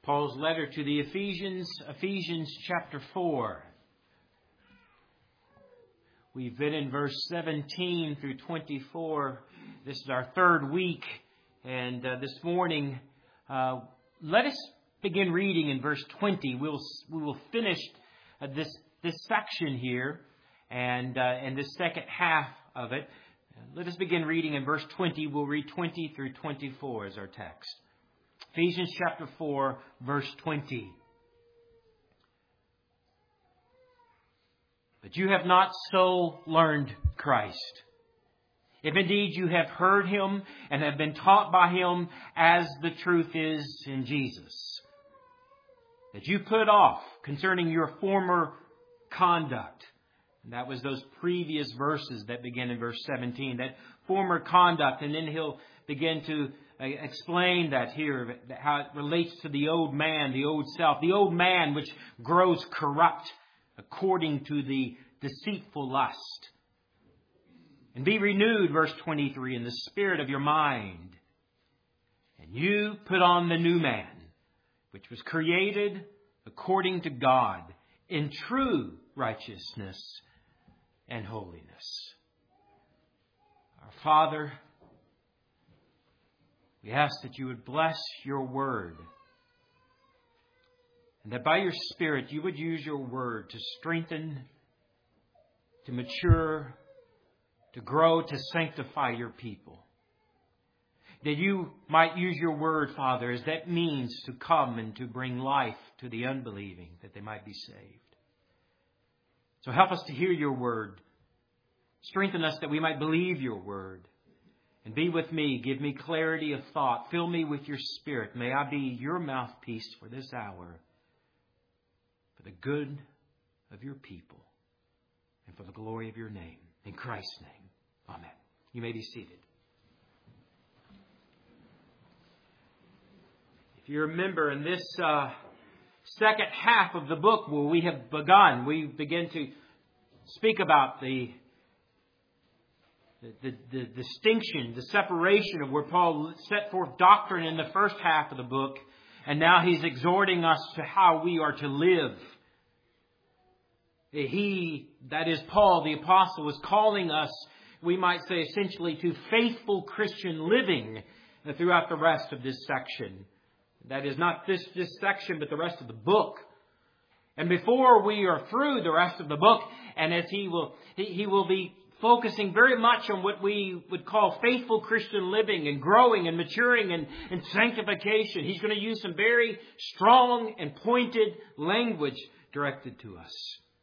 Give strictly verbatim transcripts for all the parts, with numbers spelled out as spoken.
Paul's letter to the Ephesians, Ephesians chapter four. We've been in verse seventeen through twenty-four. This is our third week. And uh, this morning, uh, let us begin reading in verse twenty. We'll, we will finish uh, this, this section here and, uh, and this second half of it. Let us begin reading in verse twenty. We'll read twenty through twenty-four as our text. Ephesians chapter four, verse twenty. But you have not so learned Christ. If indeed you have heard Him and have been taught by Him as the truth is in Jesus. That you put off concerning your former conduct. And that was those previous verses that begin in verse seventeen. That former conduct. And then he'll begin to explain that here, how it relates to the old man, the old self, the old man which grows corrupt according to the deceitful lust. And be renewed, verse twenty-three, in the spirit of your mind. And you put on the new man, which was created according to God in true righteousness and holiness. Our Father, we ask that you would bless your word. And that by your Spirit you would use your word to strengthen, to mature, to grow, to sanctify your people. That you might use your word, Father, as that means to come and to bring life to the unbelieving, that they might be saved. So help us to hear your word. Strengthen us that we might believe your word. And be with me. Give me clarity of thought. Fill me with your Spirit. May I be your mouthpiece for this hour, for the good of your people and for the glory of your name. In Christ's name. Amen. You may be seated. If you remember, in this uh, second half of the book where we have begun, we begin to speak about the The, the, the distinction, the separation of where Paul set forth doctrine in the first half of the book. And now he's exhorting us to how we are to live. He, that is Paul, the apostle, is calling us, we might say essentially, to faithful Christian living throughout the rest of this section. That is not this, this section, but the rest of the book. And before we are through the rest of the book, and as he will, he, he will be focusing very much on what we would call faithful Christian living and growing and maturing and, and sanctification. He's going to use some very strong and pointed language directed to us.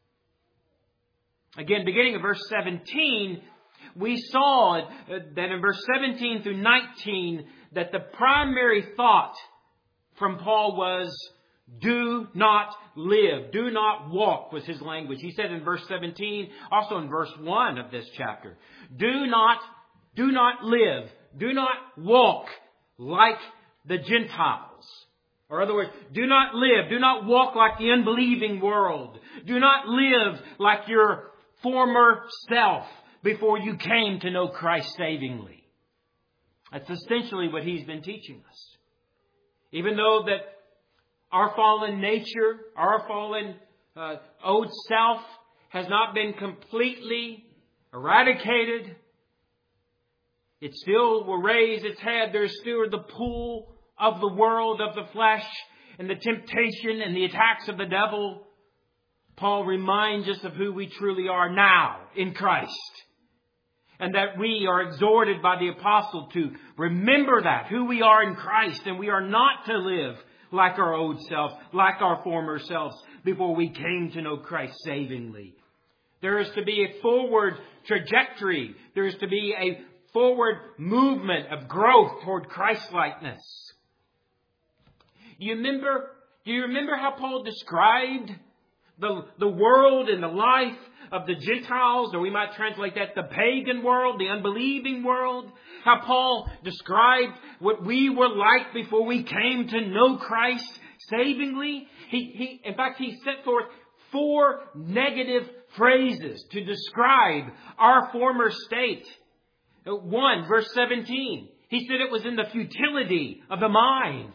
Again, beginning of verse seventeen, we saw that in verse seventeen through nineteen that the primary thought from Paul was, do not live. Do not walk was his language. He said in verse seventeen, also in verse one of this chapter, do not, do not live. Do not walk like the Gentiles. Or in other words, do not live. Do not walk like the unbelieving world. Do not live like your former self before you came to know Christ savingly. That's essentially what he's been teaching us. Even though that our fallen nature, our fallen uh, old self has not been completely eradicated. It still will raise its head. There's still the pull of the world, of the flesh, and the temptation and the attacks of the devil. Paul reminds us of who we truly are now in Christ. And that we are exhorted by the apostle to remember that, who we are in Christ. And we are not to live like our old self, like our former selves, before we came to know Christ savingly. There is to be a forward trajectory. There is to be a forward movement of growth toward Christ-likeness. Do you remember, do you remember how Paul described the, the world and the life of the Gentiles, or we might translate that the pagan world, the unbelieving world? How Paul described what we were like before we came to know Christ savingly. He, he, in fact, he set forth four negative phrases to describe our former state. One, verse seventeen, he said it was in the futility of the mind.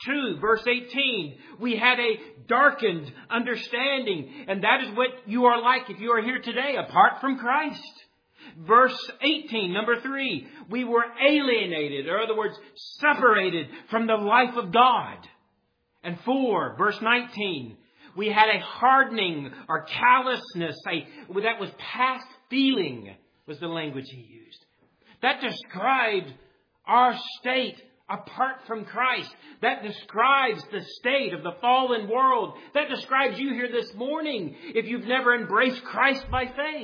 two, verse eighteen, we had a darkened understanding. And that is what you are like if you are here today, apart from Christ. Verse eighteen, number three, we were alienated, or in other words, separated from the life of God. And four, verse nineteen, we had a hardening or callousness, a, that was past feeling, was the language he used. That described our state apart from Christ. That describes the state of the fallen world. That describes you here this morning if you've never embraced Christ by faith.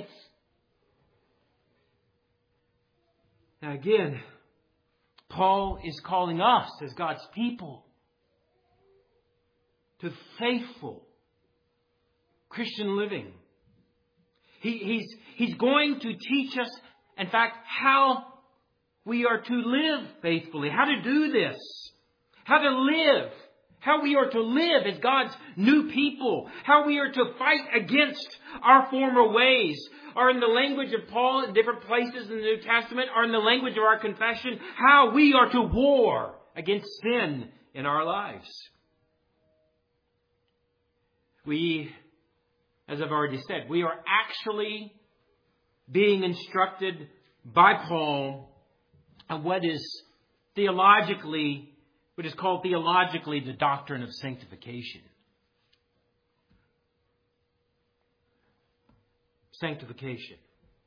Now again, Paul is calling us as God's people to faithful Christian living. He, he's, he's going to teach us, in fact, how we are to live faithfully, how to do this, how to live, how we are to live as God's new people, how we are to fight against our former ways, or in the language of Paul in different places in the New Testament, or in the language of our confession, how we are to war against sin in our lives. We, as I've already said, we are actually being instructed by Paul on what is theologically, what is called theologically the doctrine of sanctification. Sanctification.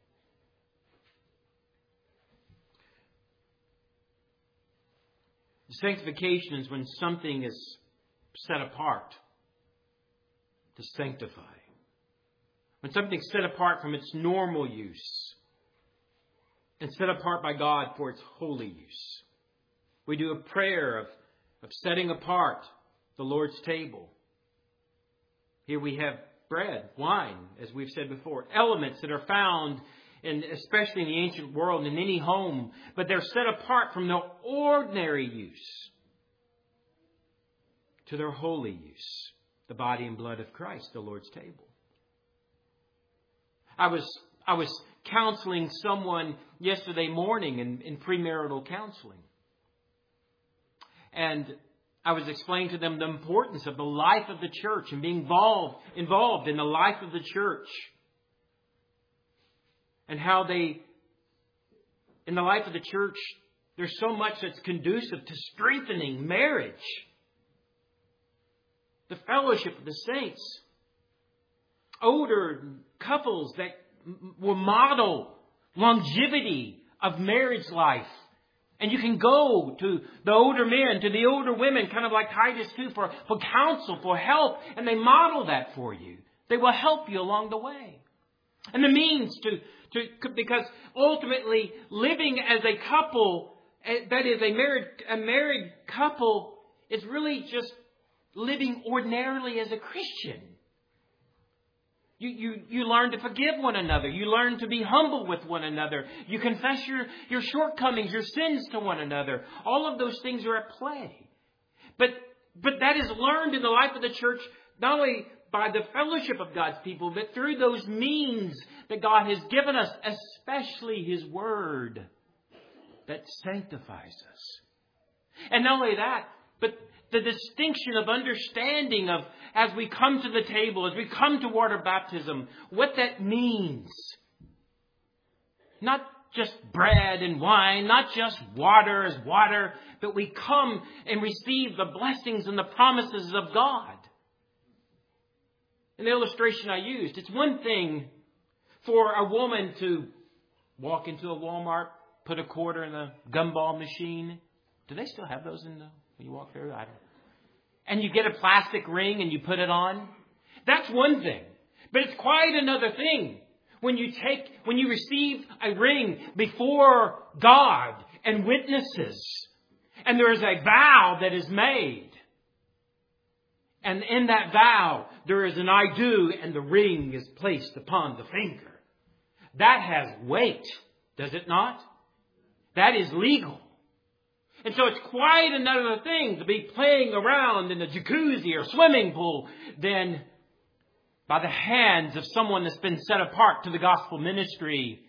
Sanctification is when something is set apart to sanctify. When something's set apart from its normal use and set apart by God for its holy use. We do a prayer of, of setting apart the Lord's table. Here we have bread, wine, as we've said before, elements that are found in, especially in the ancient world, in any home, but they're set apart from their ordinary use to their holy use, the body and blood of Christ, the Lord's table. I was I was counseling someone yesterday morning in, in premarital counseling. And I was explaining to them the importance of the life of the church and being involved, involved in the life of the church. And how they, in the life of the church, there's so much that's conducive to strengthening marriage. The fellowship of the saints. Older couples that will model longevity of marriage life. And you can go to the older men, to the older women, kind of like Titus two, for, for counsel, for help. And they model that for you. They will help you along the way. And the means to, to because ultimately living as a couple, that is a married, a married couple, is really just living ordinarily as a Christian. You, you, you learn to forgive one another. You learn to be humble with one another. You confess your, your shortcomings, your sins to one another. All of those things are at play. But, but that is learned in the life of the church, not only by the fellowship of God's people, but through those means that God has given us, especially His Word that sanctifies us. And not only that, but the distinction of understanding of, as we come to the table, as we come to water baptism, what that means. Not just bread and wine, not just water as water, but we come and receive the blessings and the promises of God. In the illustration I used, it's one thing for a woman to walk into a Walmart, put a quarter in a gumball machine. Do they still have those in the, when you walk through? I don't know. And you get a plastic ring and you put it on. That's one thing. But it's quite another thing when you take, when you receive a ring before God and witnesses. And there is a vow that is made. And in that vow, there is an I do, and the ring is placed upon the finger. That has weight, does it not? That is legal. And so it's quite another thing to be playing around in a jacuzzi or swimming pool than by the hands of someone that's been set apart to the gospel ministry,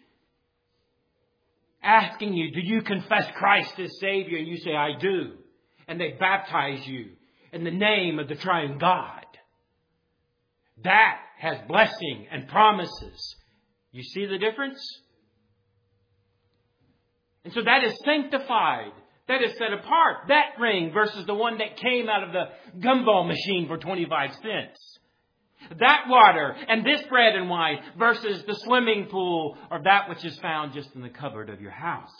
asking you, do you confess Christ as Savior? And you say, I do. And they baptize you in the name of the triune God. That has blessing and promises. You see the difference? And so that is sanctified. That is set apart. That ring versus the one that came out of the gumball machine for twenty-five cents. That water and this bread and wine versus the swimming pool or that which is found just in the cupboard of your house.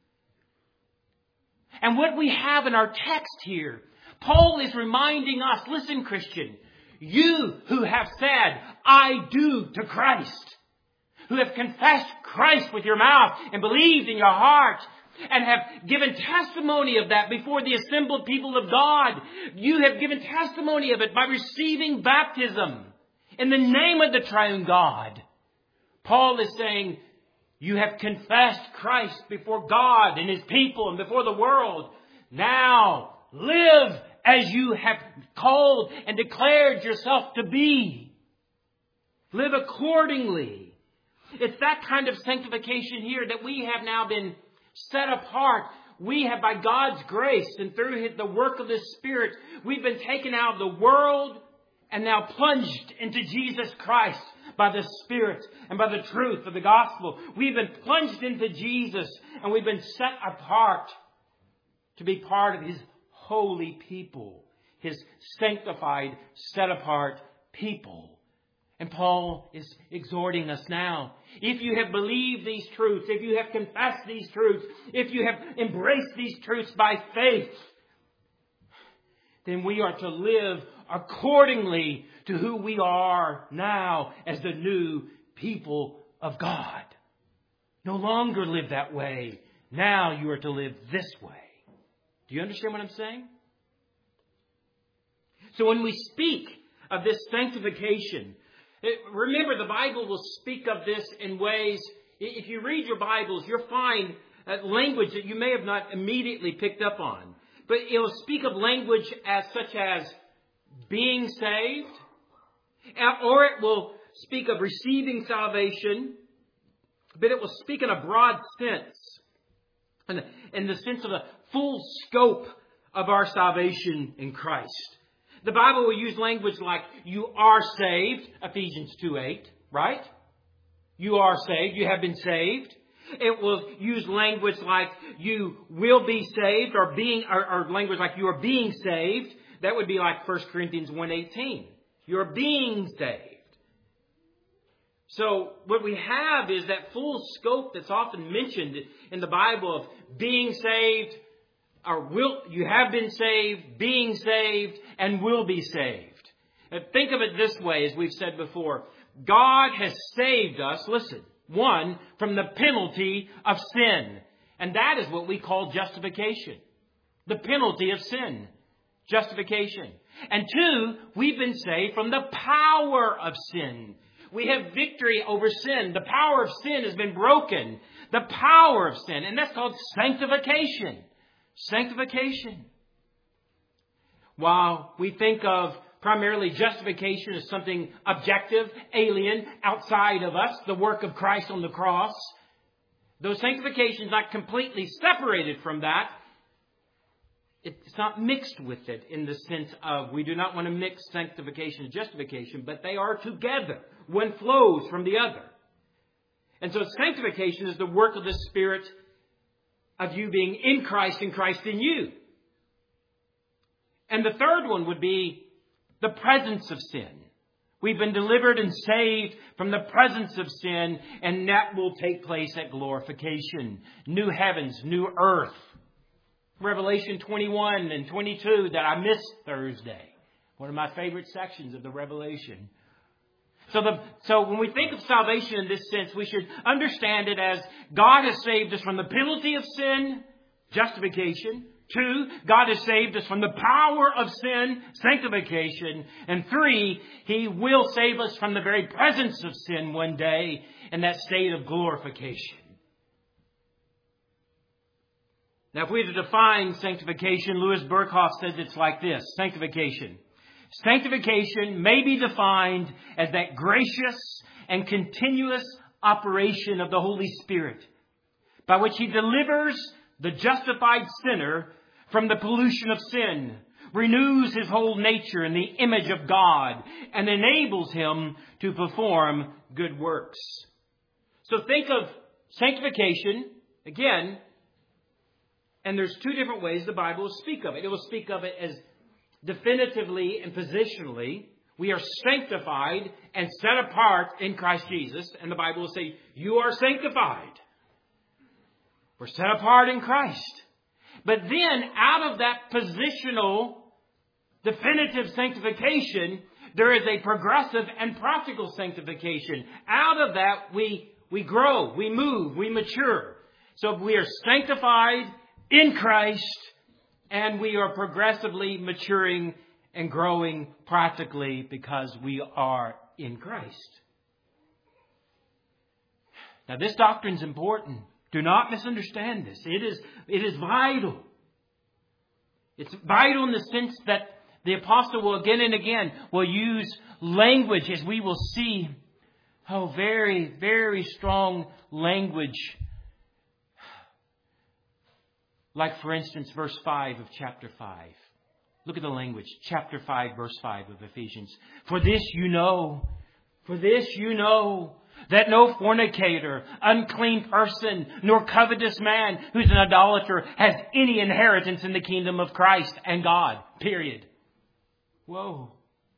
And what we have in our text here, Paul is reminding us, listen, Christian, you who have said, I do to Christ, who have confessed Christ with your mouth and believed in your heart, and have given testimony of that before the assembled people of God. You have given testimony of it by receiving baptism in the name of the triune God. Paul is saying, you have confessed Christ before God and His people and before the world. Now live as you have called and declared yourself to be. Live accordingly. It's that kind of sanctification here that we have now been set apart. We have, by God's grace and through the work of the Spirit, we've been taken out of the world and now plunged into Jesus Christ by the Spirit and by the truth of the gospel. We've been plunged into Jesus and we've been set apart to be part of His holy people, His sanctified, set apart people. And Paul is exhorting us now. If you have believed these truths, if you have confessed these truths, if you have embraced these truths by faith, then we are to live accordingly to who we are now as the new people of God. No longer live that way. Now you are to live this way. Do you understand what I'm saying? So when we speak of this sanctification, remember, the Bible will speak of this in ways, if you read your Bibles, you'll find language that you may have not immediately picked up on. But it will speak of language as such as being saved, or it will speak of receiving salvation, but it will speak in a broad sense, in, in the sense of the full scope of our salvation in Christ. The Bible will use language like, you are saved, Ephesians two eight, right? You are saved, you have been saved. It will use language like, you will be saved, or being, or, or language like, you are being saved. That would be like First Corinthians one eighteen. You are being saved. So what we have is that full scope that's often mentioned in the Bible of being saved, or will, you have been saved, being saved, and will be saved. Now, think of it this way, as we've said before. God has saved us, listen, one, from the penalty of sin. And that is what we call justification. The penalty of sin. Justification. And two, we've been saved from the power of sin. We have victory over sin. The power of sin has been broken. The power of sin. And that's called sanctification. Sanctification. While we think of primarily justification as something objective, alien, outside of us, the work of Christ on the cross, though sanctification is not completely separated from that, it's not mixed with it in the sense of we do not want to mix sanctification and justification, but they are together. One flows from the other. And so sanctification is the work of the Spirit of you being in Christ and Christ in you. And the third one would be the presence of sin. We've been delivered and saved from the presence of sin, and that will take place at glorification. New heavens, new earth. Revelation twenty-one and twenty-two that I missed Thursday. One of my favorite sections of the Revelation. So, the, so when we think of salvation in this sense, we should understand it as God has saved us from the penalty of sin, justification. Two, God has saved us from the power of sin, sanctification. And three, He will save us from the very presence of sin one day in that state of glorification. Now, if we were to define sanctification, Louis Berkhoff says it's like this. Sanctification. Sanctification may be defined as that gracious and continuous operation of the Holy Spirit by which He delivers the justified sinner from the pollution of sin, renews his whole nature in the image of God, and enables him to perform good works. So think of sanctification, again, and there's two different ways the Bible will speak of it. It will speak of it as definitively and positionally. We are sanctified and set apart in Christ Jesus. And the Bible will say, you are sanctified. We're set apart in Christ. But then out of that positional, definitive sanctification, there is a progressive and practical sanctification. Out of that, we, we grow, we move, we mature. So we are sanctified in Christ, and we are progressively maturing and growing practically because we are in Christ. Now, this doctrine is important. Do not misunderstand this. It is, it is vital. It's vital in the sense that the apostle will again and again will use language, as we will see. Oh, very, very strong language. Like, for instance, verse five of chapter five. Look at the language. Chapter five, verse five of Ephesians. For this you know, for this you know, that no fornicator, unclean person, nor covetous man who's an idolater has any inheritance in the kingdom of Christ and God. Period. Whoa.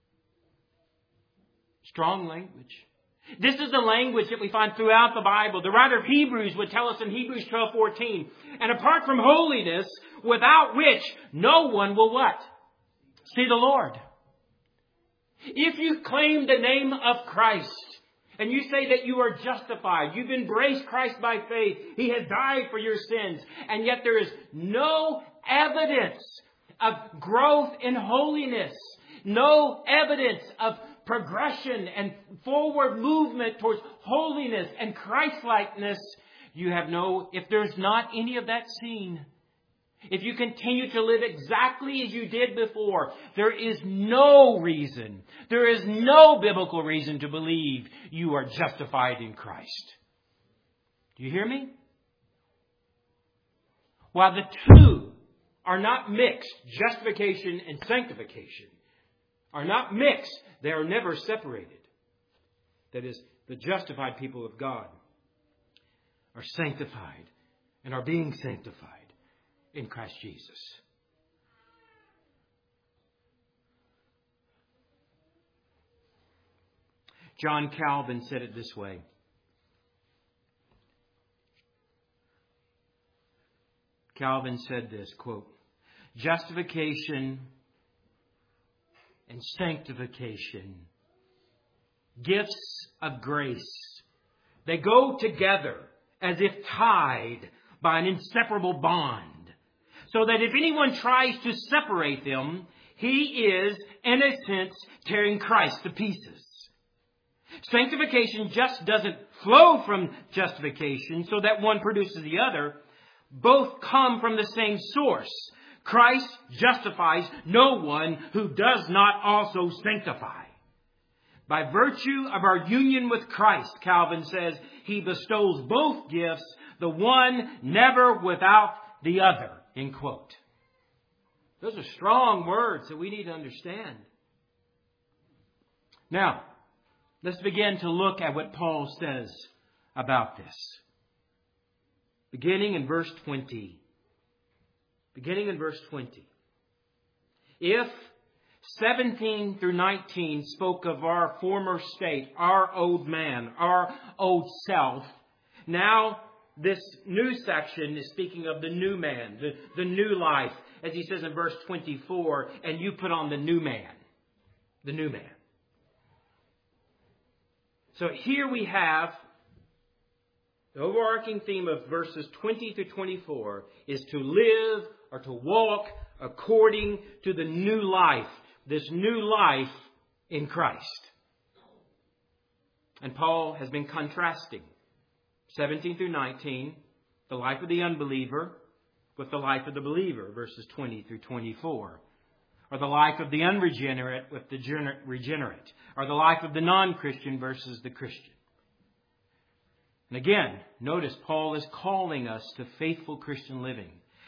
Strong language. This is the language that we find throughout the Bible. The writer of Hebrews would tell us in Hebrews twelve fourteen, and apart from holiness, without which no one will what? See the Lord. If you claim the name of Christ, and you say that you are justified, you've embraced Christ by faith, He has died for your sins, and yet there is no evidence of growth in holiness, no evidence of progression and forward movement towards holiness and Christ-likeness, you have no, if there's not any of that seen, if you continue to live exactly as you did before, there is no reason, there is no biblical reason to believe you are justified in Christ. Do you hear me? While the two are not mixed, justification and sanctification are not mixed, they are never separated. That is, the justified people of God are sanctified and are being sanctified in Christ Jesus. John Calvin said it this way. Calvin said this, quote, justification and sanctification, gifts of grace, they go together as if tied by an inseparable bond, so that if anyone tries to separate them, he is, in a sense, tearing Christ to pieces. Sanctification just doesn't flow from justification so that one produces the other. Both come from the same source. Christ justifies no one who does not also sanctify. By virtue of our union with Christ, Calvin says, He bestows both gifts, the one never without the other. End quote. Those are strong words that we need to understand. Now, let's begin to look at what Paul says about this. Beginning in verse twenty. Beginning in verse twenty. If seventeen through nineteen spoke of our former state, our old man, our old self, now this new section is speaking of the new man, the, the new life, as he says in verse twenty-four, and you put on the new man, the new man. So here we have the overarching theme of verses twenty to twenty-four is to live or to walk according to the new life, this new life in Christ. And Paul has been contrasting seventeen through nineteen, the life of the unbeliever with the life of the believer, verses twenty through twenty-four. Or the life of the unregenerate with the regenerate. Or the life of the non-Christian versus the Christian. And again, notice Paul is calling us to faithful Christian living.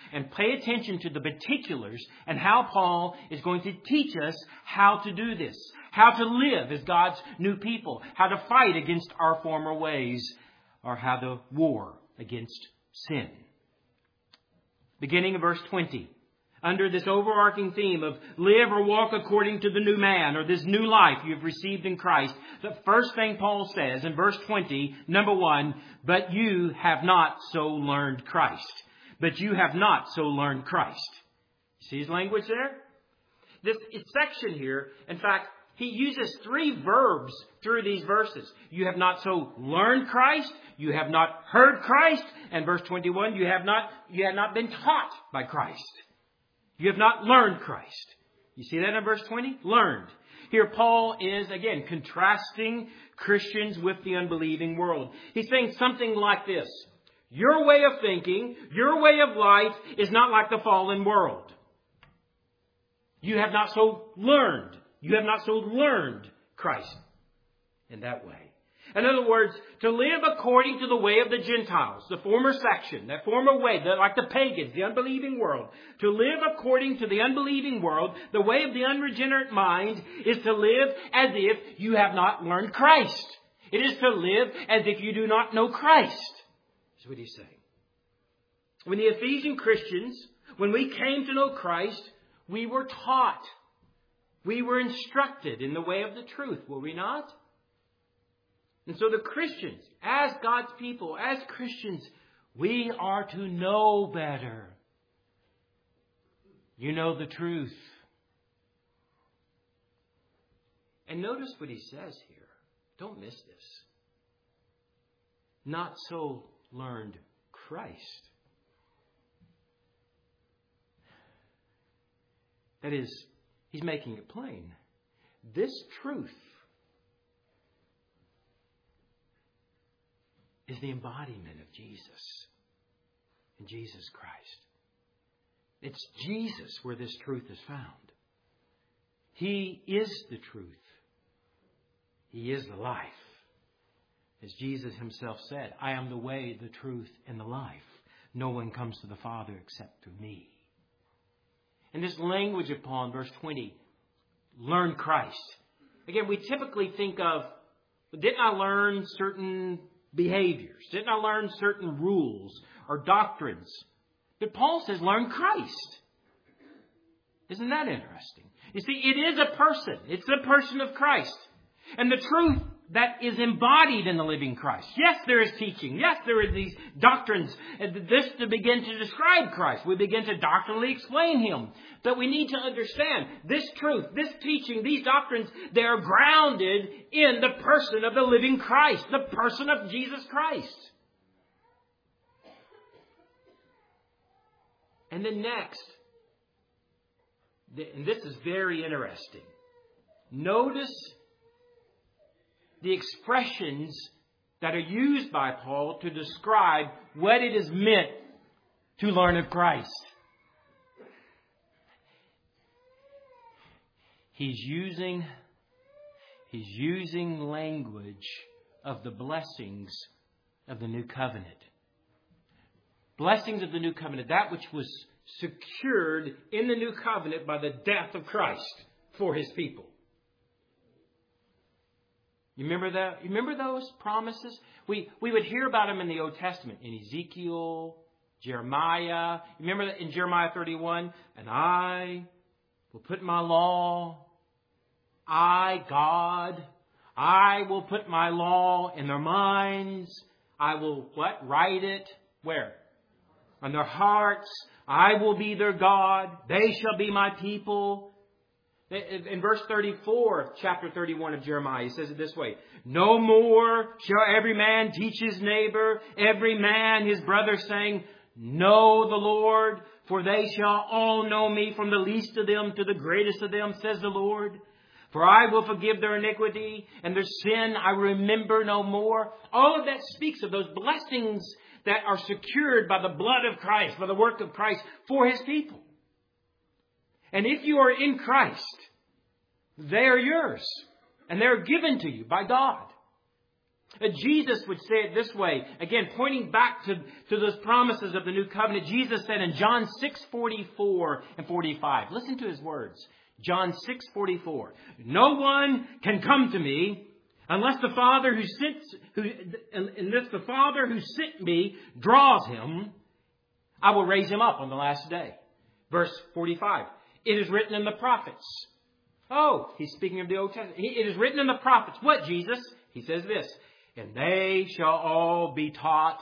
and pay attention to the particulars and how Paul is going to teach us how to do this, how to live as God's new people, how to fight against our former ways, or how to war against sin. Beginning of verse twenty. Under this overarching theme of live or walk according to the new man, or this new life you've received in Christ, the first thing Paul says in verse twenty, number one, but you have not so learned Christ. But you have not so learned Christ. See his language there? This section here, in fact, he uses three verbs through these verses. You have not so learned Christ, you have not heard Christ, and verse twenty-one, you have not, you have not been taught by Christ. You have not learned Christ. You see that in verse twenty? Learned. Here Paul is, again, contrasting Christians with the unbelieving world. He's saying something like this. Your way of thinking, your way of life is not like the fallen world. You have not so learned. You have not so learned Christ in that way. In other words, to live according to the way of the Gentiles, the former section, that former way, the, like the pagans, the unbelieving world. To live according to the unbelieving world, the way of the unregenerate mind, is to live as if you have not learned Christ. It is to live as if you do not know Christ. That's what he's saying. When the Ephesian Christians, when we came to know Christ, we were taught. We were instructed in the way of the truth, were we not? And so the Christians, as God's people, as Christians, we are to know better. You know the truth. And notice what he says here. Don't miss this. Not so learned Christ. That is, he's making it plain. This truth is the embodiment of Jesus and Jesus Christ. It's Jesus where this truth is found. He is the truth. He is the life. As Jesus himself said, I am the way, the truth, and the life. No one comes to the Father except through me. And this language upon verse twenty, learn Christ. Again, we typically think of, didn't I learn certain behaviors? Didn't I learn certain rules or doctrines? But Paul says, learn Christ. Isn't that interesting? You see, it is a person. It's the person of Christ. And the truth that is embodied in the living Christ. Yes, there is teaching. Yes, there are these doctrines. This to begin to describe Christ. We begin to doctrinally explain Him. But we need to understand this truth, this teaching, these doctrines, they are grounded in the person of the living Christ, the person of Jesus Christ. And then next, and this is very interesting, notice the expressions that are used by Paul to describe what it is meant to learn of Christ. He's using, he's using language of the blessings of the new covenant. Blessings of the new covenant, that which was secured in the new covenant by the death of Christ for His people. You remember that? You remember those promises? We we would hear about them in the Old Testament, in Ezekiel, Jeremiah. You remember that in Jeremiah thirty-one? And I will put my law, I, God, I will put my law in their minds. I will, what? Write it. Where? On their hearts. I will be their God. They shall be my people. In verse thirty-four of chapter thirty-one of Jeremiah, he says it this way. No more shall every man teach his neighbor, every man his brother, saying, know the Lord, for they shall all know me, from the least of them to the greatest of them, says the Lord. For I will forgive their iniquity, and their sin I remember no more. All of that speaks of those blessings that are secured by the blood of Christ, by the work of Christ for His people. And if you are in Christ, they are yours. And they are given to you by God. Uh, Jesus would say it this way. Again, pointing back to, to those promises of the new covenant. Jesus said in John six forty-four and forty-five. Listen to His words. John six forty-four. No one can come to me unless the Father who sent, who, unless the Father who sent me draws him. I will raise him up on the last day. Verse forty-five. It is written in the prophets. Oh, he's speaking of the Old Testament. It is written in the prophets. What, Jesus? He says this. And they shall all be taught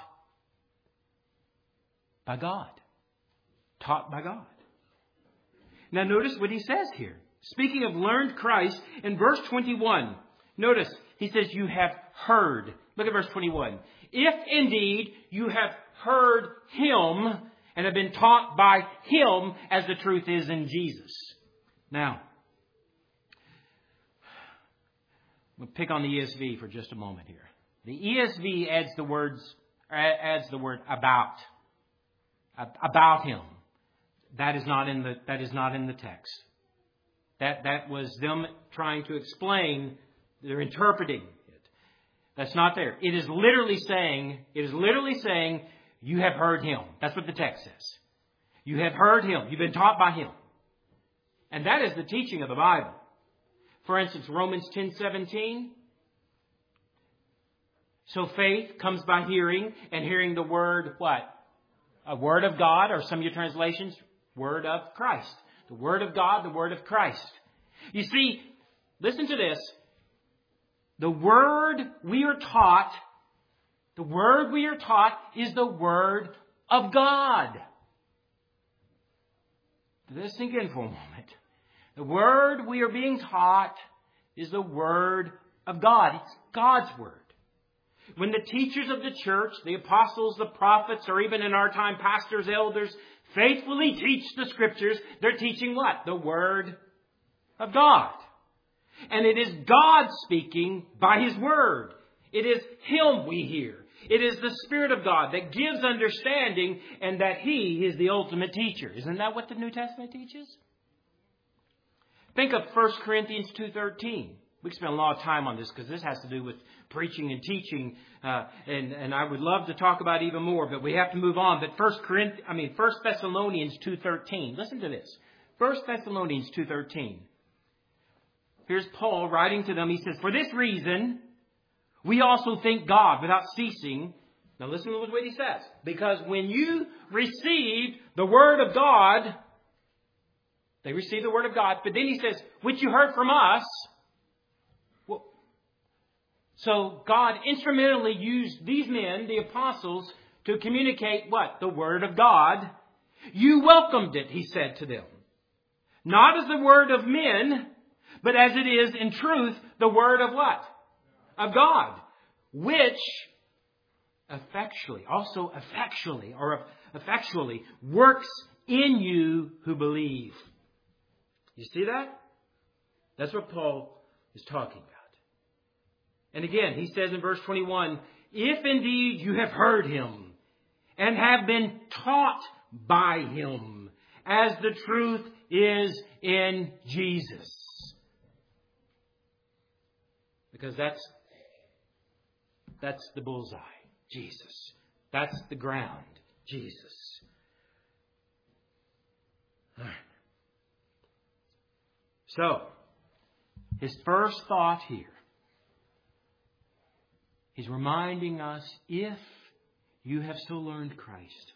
by God. Taught by God. Now notice what he says here. Speaking of learned Christ, in verse twenty-one, notice he says, you have heard. Look at verse twenty-one. If indeed you have heard Him and have been taught by Him as the truth is in Jesus. Now, we'll pick on the E S V for just a moment here. The E S V adds the words, adds the word about. About Him. That is not in the, that is not in the text. That, that was them trying to explain, they're interpreting it. That's not there. It is literally saying, it is literally saying, you have heard Him. That's what the text says. You have heard Him. You've been taught by Him. And that is the teaching of the Bible. For instance, Romans ten seventeen. So faith comes by hearing, and hearing the word, what? A word of God, or some of your translations, word of Christ. The word of God, the word of Christ. You see, listen to this. The word we are taught, the word we are taught is the word of God. Let this sink in for a moment. The word we are being taught is the word of God. It's God's word. When the teachers of the church, the apostles, the prophets, or even in our time, pastors, elders, faithfully teach the Scriptures, they're teaching what? The Word of God. And it is God speaking by His Word. It is Him we hear. It is the Spirit of God that gives understanding, and that He is the ultimate teacher. Isn't that what the New Testament teaches? Think of First Corinthians two thirteen. We can spend a lot of time on this because this has to do with preaching and teaching, uh, and and I would love to talk about even more, but we have to move on. But First Corinthians, I mean First Thessalonians two thirteen. Listen to this. First Thessalonians two thirteen. Here's Paul writing to them. He says, "For this reason, we also thank God without ceasing." Now listen to what he says. Because when you received the word of God, they received the word of God, but then he says, which you heard from us. So God instrumentally used these men, the apostles, to communicate what? The Word of God. You welcomed it, he said to them. Not as the word of men, but as it is in truth, the word of what? Of God. Which effectually, also effectually, or effectually works in you who believe. You see that? That's what Paul is talking about. And again, he says in verse twenty-one, if indeed you have heard Him and have been taught by Him, as the truth is in Jesus. Because that's, that's the bullseye, Jesus. That's the ground, Jesus. All right. So, his first thought here, he's reminding us, if you have so learned Christ,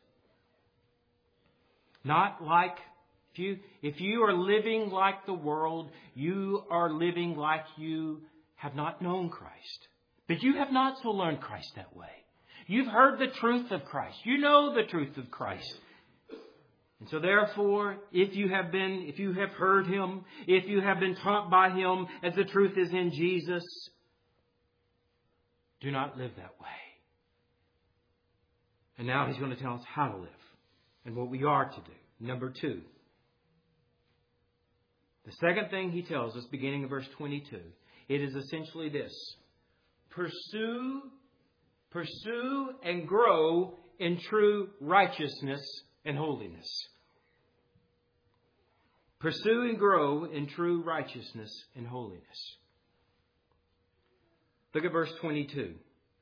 not like, if you, if you are living like the world, you are living like you have not known Christ. But you have not so learned Christ that way. You've heard the truth of Christ. You know the truth of Christ. And so therefore, if you have been, if you have heard Him, if you have been taught by Him, as the truth is in Jesus, do not live that way. And now he's going to tell us how to live and what we are to do. Number two. The second thing he tells us, beginning in verse twenty-two, it is essentially this. Pursue, pursue and grow in true righteousness and holiness. Pursue and grow in true righteousness and holiness. Look at verse twenty-two.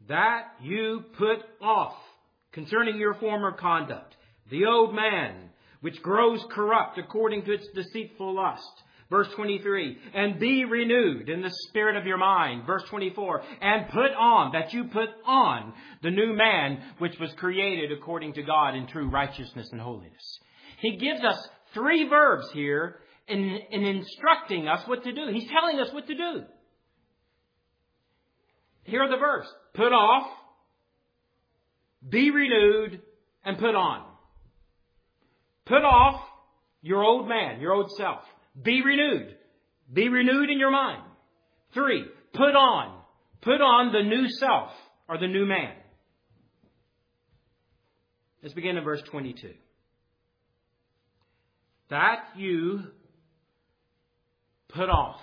that you put off concerning your former conduct, the old man, which grows corrupt according to its deceitful lust. Verse twenty-three, and be renewed in the spirit of your mind. Verse twenty-four, and put on, that you put on the new man, which was created according to God in true righteousness and holiness. He gives us three verbs here in, in instructing us what to do. He's telling us what to do. Here are the verbs. Put off, be renewed, and put on. Put off your old man, your old self. Be renewed. Be renewed in your mind. Three, put on. Put on the new self or the new man. Let's begin in verse twenty-two. That you put off.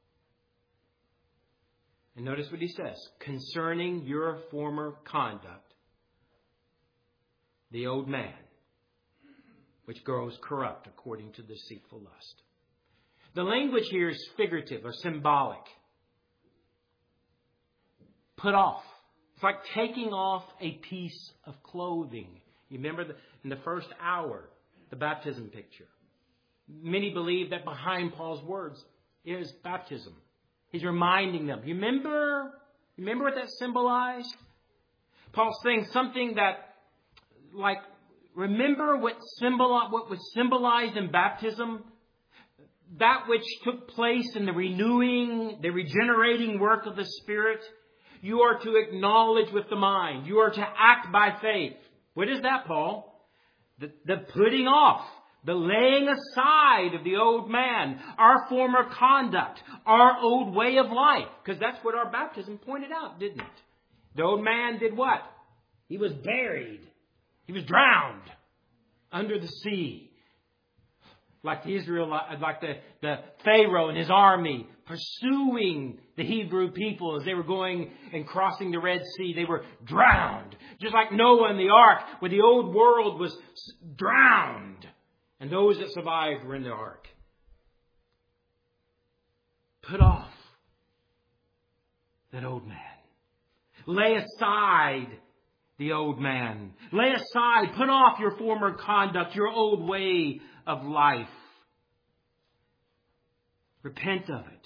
And notice what he says. Concerning your former conduct, the old man, which grows corrupt according to deceitful lust. The language here is figurative or symbolic. Put off. It's like taking off a piece of clothing. You remember the, in the first hour, the baptism picture. Many believe that behind Paul's words is baptism. He's reminding them. You remember, remember what that symbolized? Paul's saying something that, like, remember what symbol, what was symbolized in baptism? That which took place in the renewing, the regenerating work of the Spirit, you are to acknowledge with the mind. You are to act by faith. What is that, Paul? The, the putting off, the laying aside of the old man, our former conduct, our old way of life. Because that's what our baptism pointed out, didn't it? The old man did what? He was buried. He was drowned under the sea. Like the Israelite, like the, the Pharaoh and his army pursuing the Hebrew people as they were going and crossing the Red Sea. They were drowned. Just like Noah in the ark, where the old world was drowned. And those that survived were in the ark. Put off that old man. Lay aside the old man. Lay aside, put off your former conduct, your old way of life. Repent of it.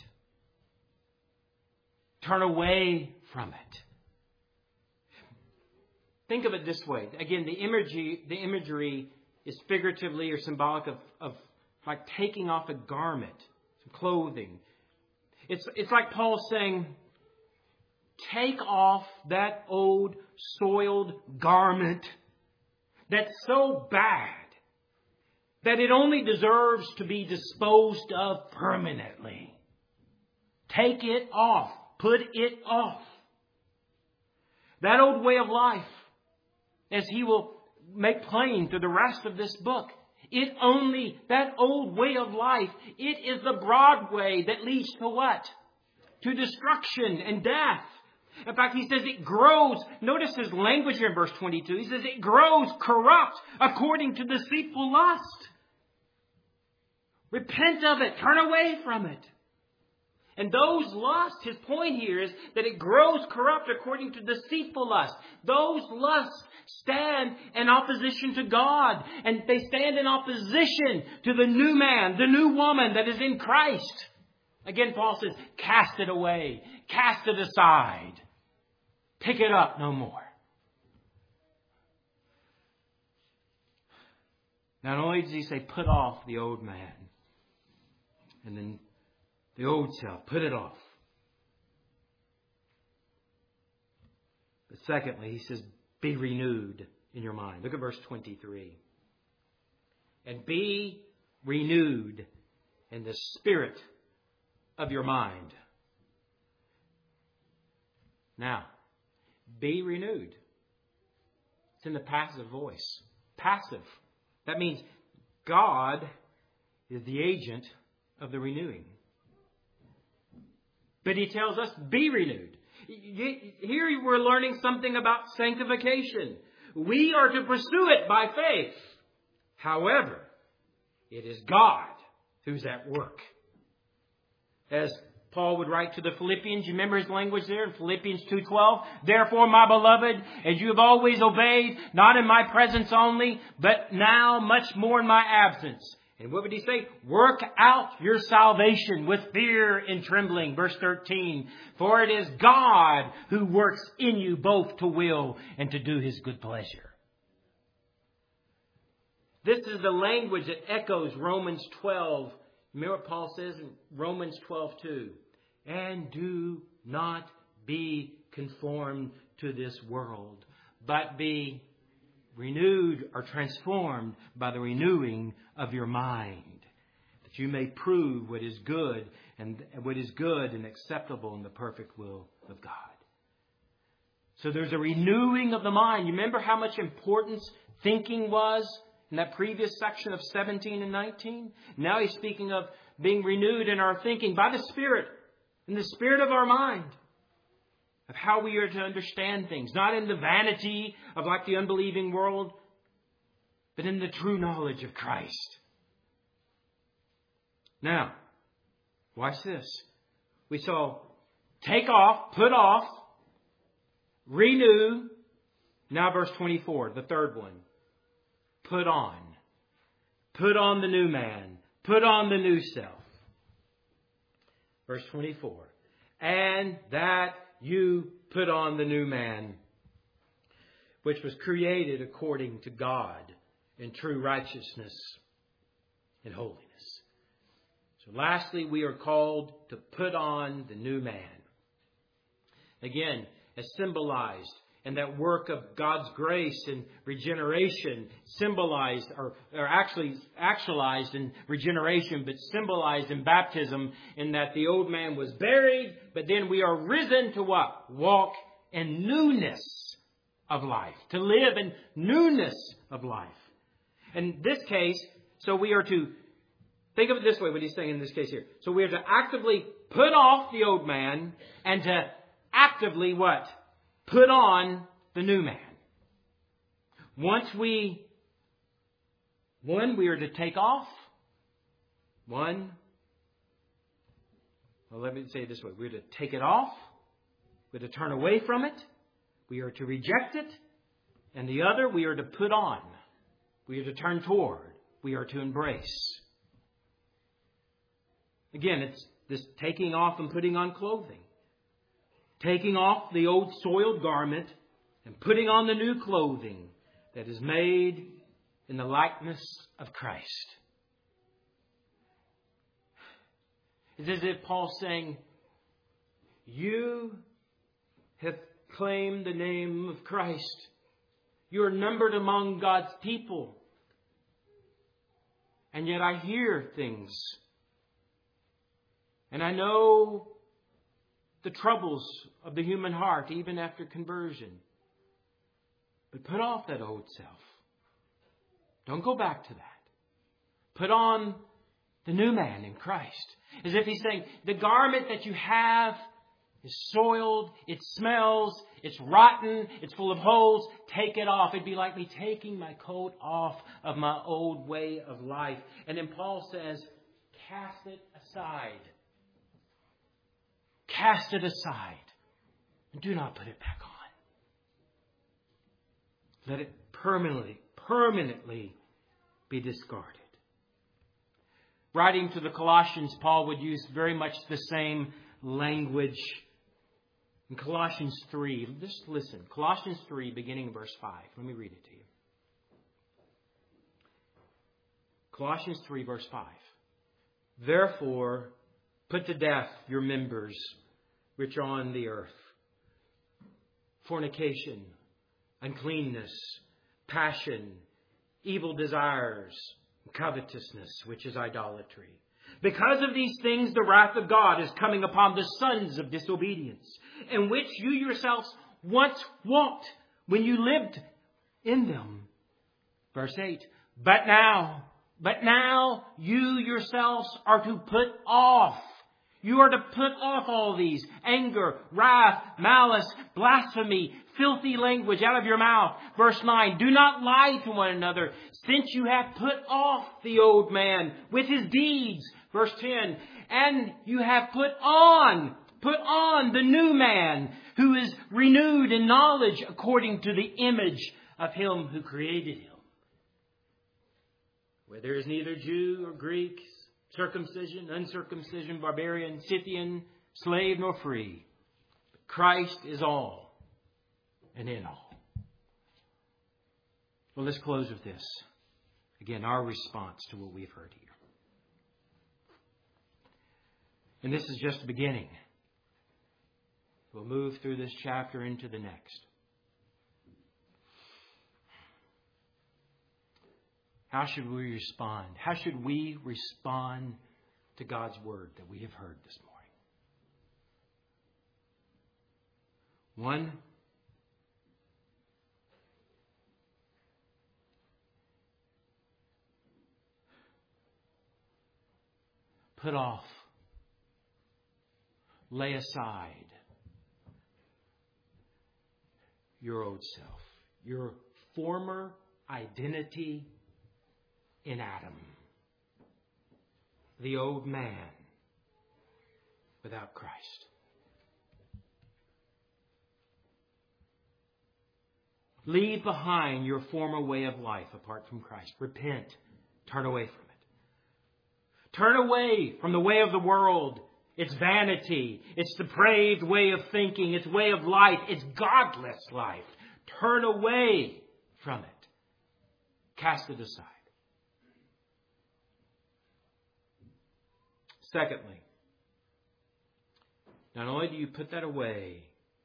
Turn away from it. Think of it this way. Again, the imagery, the imagery is figuratively or symbolic of, of like taking off a garment, some clothing. It's, it's like Paul saying, take off that old soiled garment that's so bad that it only deserves to be disposed of permanently. Take it off. Put it off. That old way of life, as he will make plain through the rest of this book, it only, that old way of life, it is the broad way that leads to what? To destruction and death. In fact, he says it grows. Notice his language here in verse twenty-two. He says it grows corrupt according to deceitful lust. Repent of it. Turn away from it. And those lusts, his point here is that it grows corrupt according to deceitful lust. Those lusts stand in opposition to God. And they stand in opposition to the new man, the new woman that is in Christ. Again, Paul says, cast it away. Cast it aside. Pick it up no more. Not only does he say, put off the old man. And then the old self, put it off. But secondly, he says, be renewed in your mind. Look at verse twenty-three. And be renewed in the spirit of your mind. Now, be renewed. It's in the passive voice. Passive. That means God is the agent of the renewing. But he tells us, be renewed. Here we're learning something about sanctification. We are to pursue it by faith. However, it is God who's at work. As Paul would write to the Philippians. You remember his language there in Philippians two twelve? Therefore, my beloved, as you have always obeyed, not in my presence only, but now much more in my absence. And what would he say? Work out your salvation with fear and trembling. Verse thirteen. For it is God who works in you both to will and to do His good pleasure. This is the language that echoes Romans twelve. Remember what Paul says in Romans twelve two. And do not be conformed to this world, but be renewed or transformed by the renewing of your mind, that you may prove what is good and what is good and acceptable in the perfect will of God. So there's a renewing of the mind. You remember how much importance thinking was in that previous section of seventeen and nineteen? Now he's speaking of being renewed in our thinking by the Spirit, in the spirit of our mind, of how we are to understand things. Not in the vanity of like the unbelieving world, but in the true knowledge of Christ. Now, watch this. We saw take off, put off, renew. Now verse twenty-four, the third one. Put on. Put on the new man. Put on the new self. Verse twenty-four. And that you put on the new man, which was created according to God in true righteousness and holiness. So lastly, we are called to put on the new man. Again, as symbolized in that work of God's grace and regeneration, symbolized or, or actually actualized in regeneration, but symbolized in baptism, in that the old man was buried, but then we are risen to what? Walk in newness of life. To live in newness of life. In this case, so we are to think of it this way, what he's saying in this case here. So we are to actively put off the old man and to actively what? Put on the new man. Once we, one, we are to take off. One, well, let me say it this way. We're to take it off. We're to turn away from it. We are to reject it. And the other, we are to put on. We are to turn toward. We are to embrace. Again, it's this taking off and putting on clothing. Taking off the old soiled garment and putting on the new clothing that is made in the likeness of Christ. It's as if Paul's saying, you have claimed the name of Christ. You are numbered among God's people. And yet I hear things. And I know the troubles of the human heart, even after conversion. But put off that old self. Don't go back to that. Put on the new man in Christ. As if he's saying, the garment that you have is soiled, it smells, it's rotten, it's full of holes. Take it off. It'd be like me taking my coat off of my old way of life. And then Paul says, cast it aside. Cast it aside. And do not put it back on. Let it permanently, permanently be discarded. Writing to the Colossians, Paul would use very much the same language. In Colossians three, just listen. Colossians three, beginning in verse five. Let me read it to you. Colossians three, verse five. Therefore, put to death your members which are on the earth. Fornication, uncleanness, passion, evil desires, covetousness, which is idolatry. Because of these things, the wrath of God is coming upon the sons of disobedience, in which you yourselves once walked when you lived in them. Verse eight. But now, but now you yourselves are to put off. You are to put off all these: anger, wrath, malice, blasphemy, filthy language out of your mouth. Verse nine, do not lie to one another, since you have put off the old man with his deeds Verse ten, and you have put on, put on the new man who is renewed in knowledge according to the image of Him who created him. Where there is neither Jew or Greek, circumcision, uncircumcision, barbarian, Scythian, slave nor free. Christ is all and in all. Well, let's close with this. Again, our response to what we've heard here. And this is just the beginning. We'll move through this chapter into the next. How should we respond? How should we respond to God's Word that we have heard this morning? One, put off, lay aside your old self, your former identity in Adam, the old man without Christ. Leave behind your former way of life apart from Christ. Repent. Turn away from it. Turn away from the way of the world. Its vanity, its depraved way of thinking, its way of life, its godless life. Turn away from it. Cast it aside. Secondly, not only do you put that away,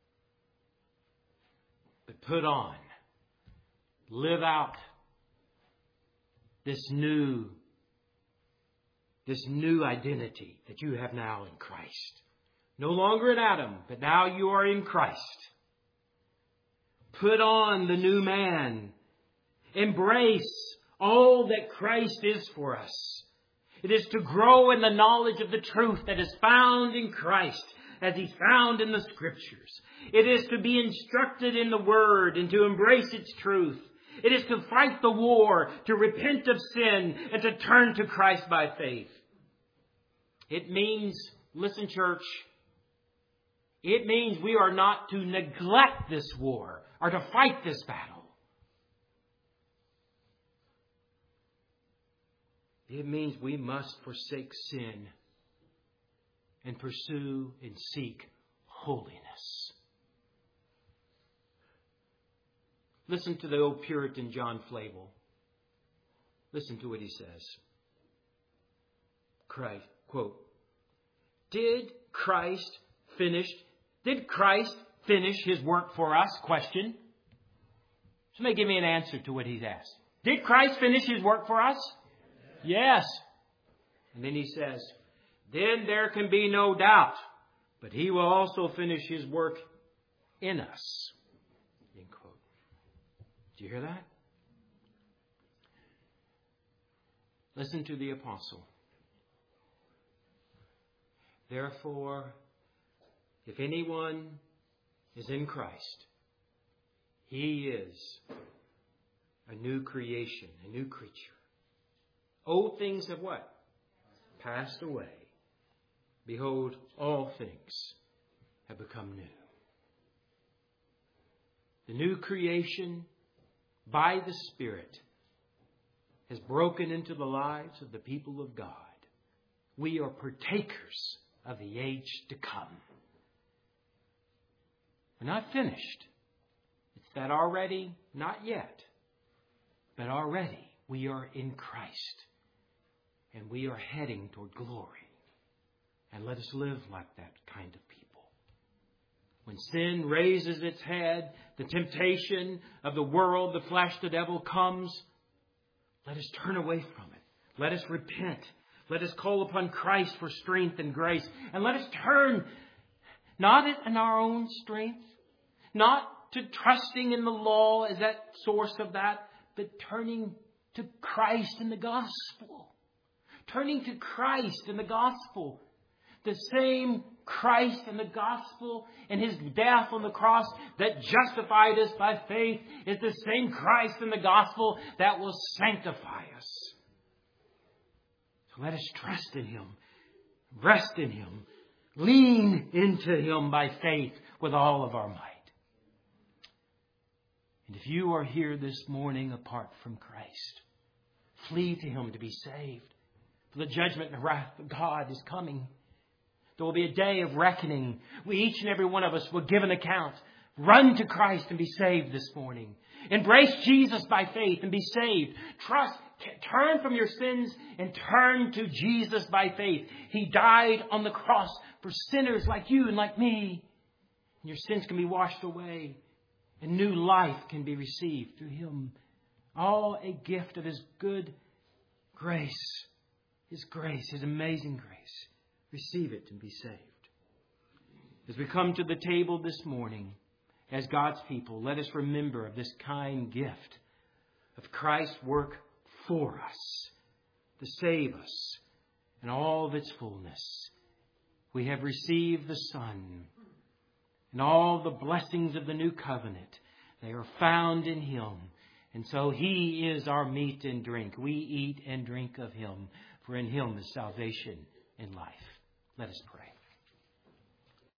but put on, live out this new, this new identity that you have now in Christ. No longer in Adam, but now you are in Christ. Put on the new man. Embrace all that Christ is for us. It is to grow in the knowledge of the truth that is found in Christ as He's found in the Scriptures. It is to be instructed in the Word and to embrace its truth. It is to fight the war, to repent of sin, and to turn to Christ by faith. It means, listen church, it means we are not to neglect this war or to fight this battle. It means we must forsake sin and pursue and seek holiness. Listen to the old Puritan John Flavel. Listen to what he says. Christ, quote, Did Christ finish, did Christ finish His work for us? Question. Somebody give me an answer to what he's asked. Did Christ finish His work for us? Yes. And then he says, then there can be no doubt, but He will also finish His work in us. End quote. Do you hear that? Listen to the apostle. Therefore, if anyone is in Christ, he is a new creation, a new creature. Old things have what? Passed away. Behold, all things have become new. The new creation, by the Spirit, has broken into the lives of the people of God. We are partakers of the age to come. We're not finished. It's that already, not yet, but already we are in Christ. And we are heading toward glory. And let us live like that kind of people. When sin raises its head, the temptation of the world, the flesh, the devil comes, let us turn away from it. Let us repent. Let us call upon Christ for strength and grace. And let us turn not in our own strength, not to trusting in the law as that source of that, but turning to Christ in the gospel. Turning to Christ in the gospel. The same Christ in the gospel and His death on the cross that justified us by faith is the same Christ in the gospel that will sanctify us. So let us trust in Him, rest in Him, lean into Him by faith with all of our might. And if you are here this morning apart from Christ, flee to Him to be saved. For the judgment and wrath of God is coming. There will be a day of reckoning. We, each and every one of us, will give an account. Run to Christ and be saved this morning. Embrace Jesus by faith and be saved. Trust, turn from your sins and turn to Jesus by faith. He died on the cross for sinners like you and like me. And your sins can be washed away. And new life can be received through Him. All a gift of His good grace. His grace, His amazing grace. Receive it and be saved. As we come to the table this morning, as God's people, let us remember of this kind gift of Christ's work for us to save us in all of its fullness. We have received the Son and all the blessings of the new covenant. They are found in Him. And so He is our meat and drink. We eat and drink of Him, for in Him is salvation and life. Let us pray.